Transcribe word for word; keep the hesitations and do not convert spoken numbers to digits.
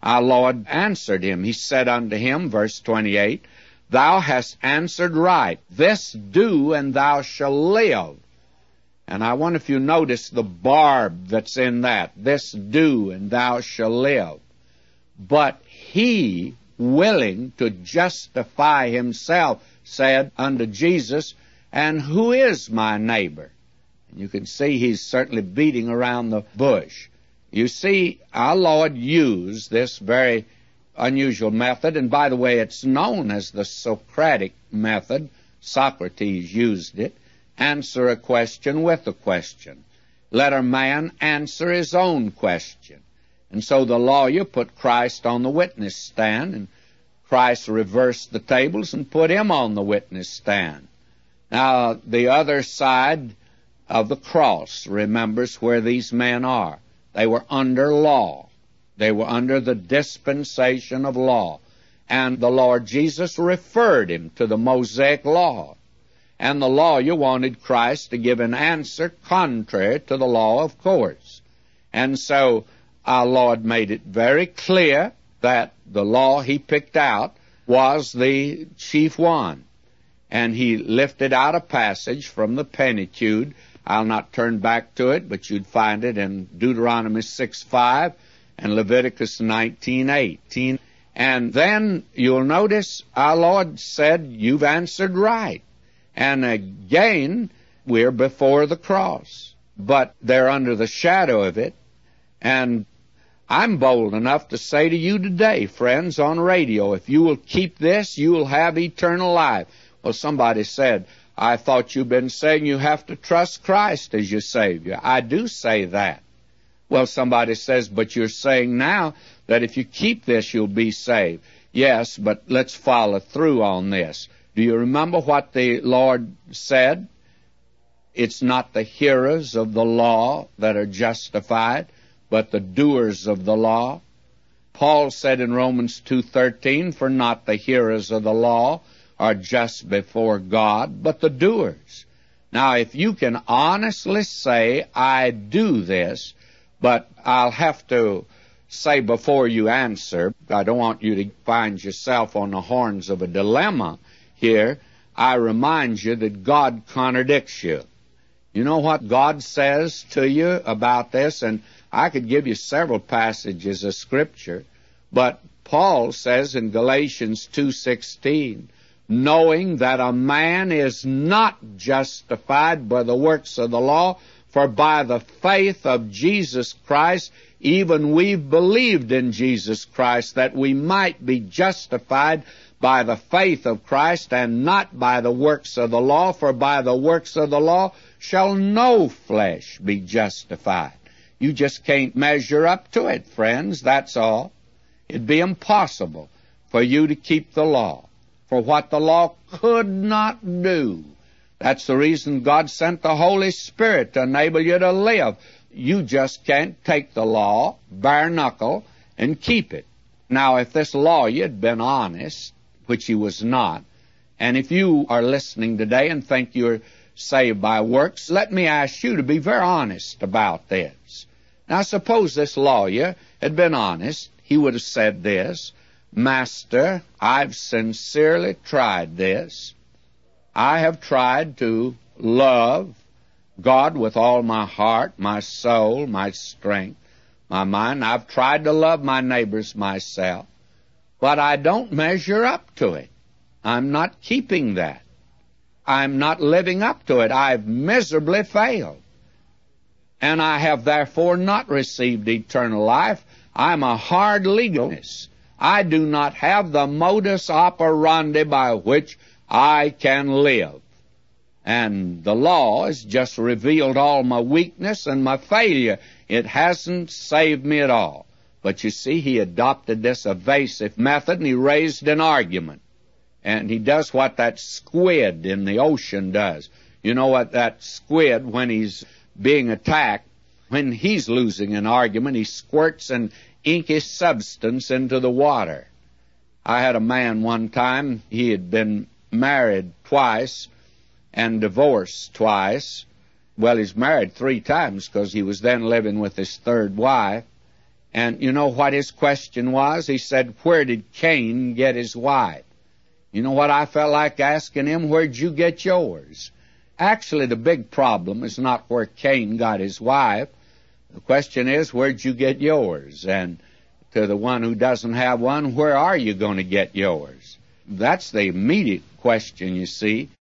our Lord answered him. He said unto him, verse twenty-eight, Thou hast answered right. This do, and thou shalt live. And I wonder if you notice the barb that's in that. This do, and thou shalt live. But he, willing to justify himself, said unto Jesus, And who is my neighbor? And you can see he's certainly beating around the bush. You see, our Lord used this very unusual method, and by the way, it's known as the Socratic method. Socrates used it. Answer a question with a question. Let a man answer his own question. And so the lawyer put Christ on the witness stand, and Christ reversed the tables and put him on the witness stand. Now, the other side of the cross remembers where these men are. They were under law. They were under the dispensation of law. And the Lord Jesus referred him to the Mosaic law. And the lawyer wanted Christ to give an answer contrary to the law, of course. And so our Lord made it very clear that the law he picked out was the chief one. And he lifted out a passage from the Pentateuch. I'll not turn back to it, but you'd find it in Deuteronomy six five and Leviticus nineteen eighteen. And then you'll notice our Lord said, You've answered right. And again, we're before the cross, but they're under the shadow of it. And I'm bold enough to say to you today, friends, on radio, if you will keep this, you will have eternal life. Well, somebody said, I thought you've been saying you have to trust Christ as your Savior. I do say that. Well, somebody says, but you're saying now that if you keep this, you'll be saved. Yes, but let's follow through on this. Do you remember what the Lord said? It's not the hearers of the law that are justified, but the doers of the law. Paul said in Romans two thirteen, For not the hearers of the law are just before God, but the doers. Now, if you can honestly say, I do this, but I'll have to say before you answer, I don't want you to find yourself on the horns of a dilemma here, I remind you that God contradicts you. You know what God says to you about this? And I could give you several passages of Scripture, but Paul says in Galatians two sixteen, knowing that a man is not justified by the works of the law, for by the faith of Jesus Christ, even we've believed in Jesus Christ, that we might be justified by the faith of Christ, and not by the works of the law, for by the works of the law shall no flesh be justified. You just can't measure up to it, friends, that's all. It'd be impossible for you to keep the law, for what the law could not do. That's the reason God sent the Holy Spirit to enable you to live. You just can't take the law, bare knuckle, and keep it. Now, if this lawyer had been honest, which he was not, and if you are listening today and think you're saved by works, let me ask you to be very honest about this. Now, suppose this lawyer had been honest. He would have said this, Master, I've sincerely tried this. I have tried to love God with all my heart, my soul, my strength, my mind. I've tried to love my neighbors myself, but I don't measure up to it. I'm not keeping that. I'm not living up to it. I've miserably failed. And I have therefore not received eternal life. I'm a hard legalist. I do not have the modus operandi by which I can live. And the law has just revealed all my weakness and my failure. It hasn't saved me at all. But you see, he adopted this evasive method, and he raised an argument. And he does what that squid in the ocean does. You know what that squid, when he's being attacked, when he's losing an argument, he squirts an inky substance into the water. I had a man one time, he had been married twice and divorced twice. Well, he's married three times because he was then living with his third wife. And you know what his question was? He said, where did Cain get his wife? You know what I felt like asking him? Where'd you get yours? Actually, the big problem is not where Cain got his wife. The question is, where'd you get yours? And to the one who doesn't have one, where are you going to get yours? That's the immediate question, you see.